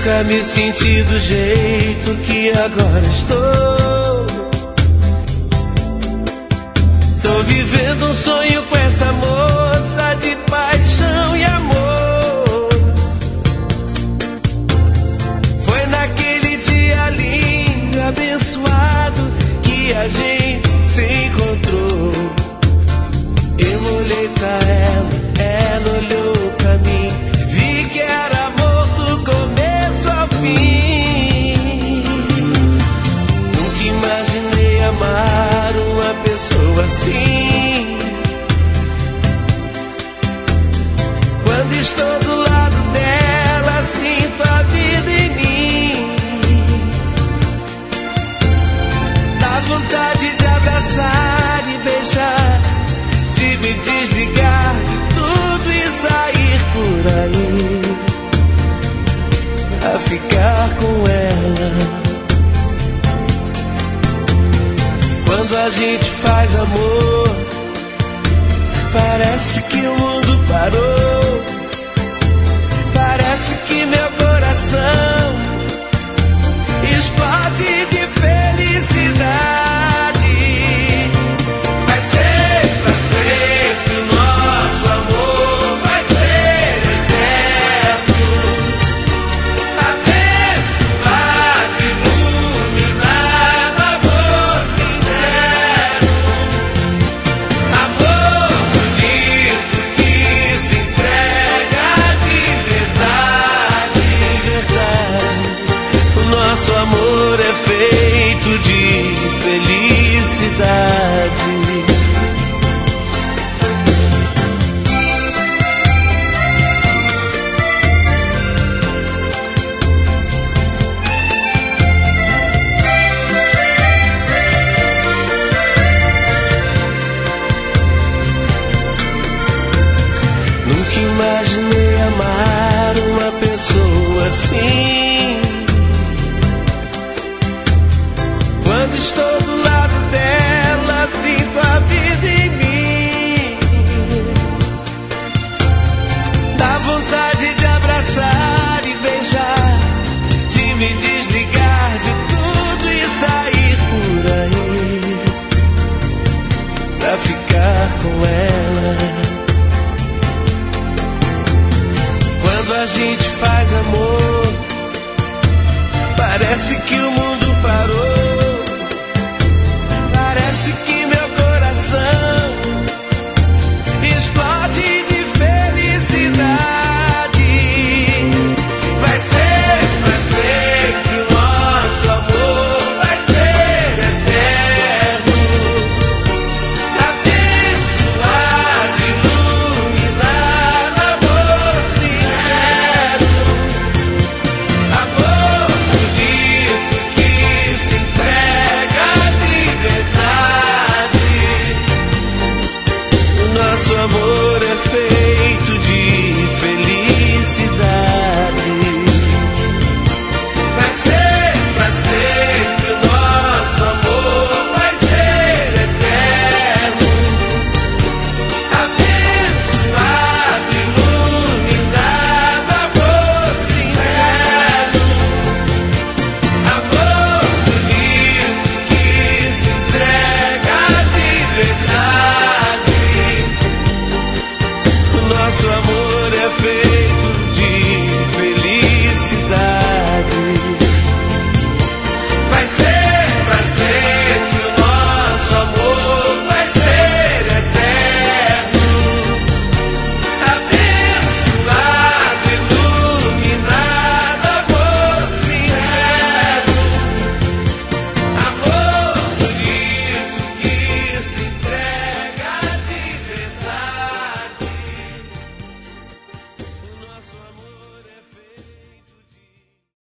Nunca me senti do jeito que agora estou. Tô vivendo um sonho com essa moça de paixão e amor. Foi naquele dia lindo, abençoado, que a gente se encontrou. Eu olhei pra ela olhou pra mim. Vi que era amor do começo ao fim. Nunca imaginei amar uma pessoa assim. Quando estou do lado dela, sinto a vida em mim. Dá vontade de abraçar e beijar, de me desligar de tudo e sair por aí, a ficar com ela. Quando a gente faz amor, parece que o mundo parou. Parece que meu coração explode de felicidade. Vai ser pra sempre, o nosso amor vai ser eterno, abençoado, iluminado, amor sincero, amor bonito que se entrega de verdade, verdade. O nosso amor é feito de felicidade. Nunca imaginei amar uma pessoa assim. Quando estou do lado dela, sinto a vida em mim. Dá vontade de abraçar e beijar, de me desligar de tudo e sair por aí, pra ficar com ela. Quando a gente faz amor, parece que o mundo parou. Parece que meu coração explode de felicidade. Vai ser pra sempre, o nosso amor vai ser eterno, abençoado, iluminado, amor sincero, amor bonito que se entrega de verdade. O nosso amor é feito de felicidade. Vai ser pra sempre, o nosso amor vai ser eterno, abençoado, iluminado, amor sincero, amor bonito que se entrega de verdade. O nosso amor